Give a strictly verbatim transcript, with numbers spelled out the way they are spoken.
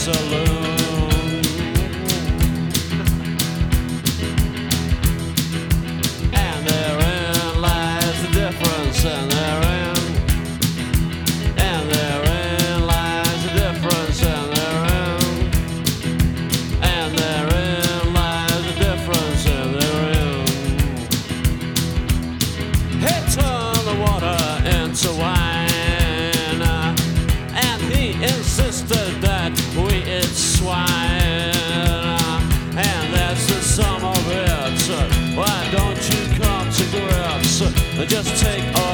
saloon. And therein lies the difference, and therein, and therein lies the difference, and therein, and therein lies the difference, and therein. He turned the water into wine, uh, and he insisted that we eat swine, uh, and that's the sum of it. Why don't you come to grips? Just take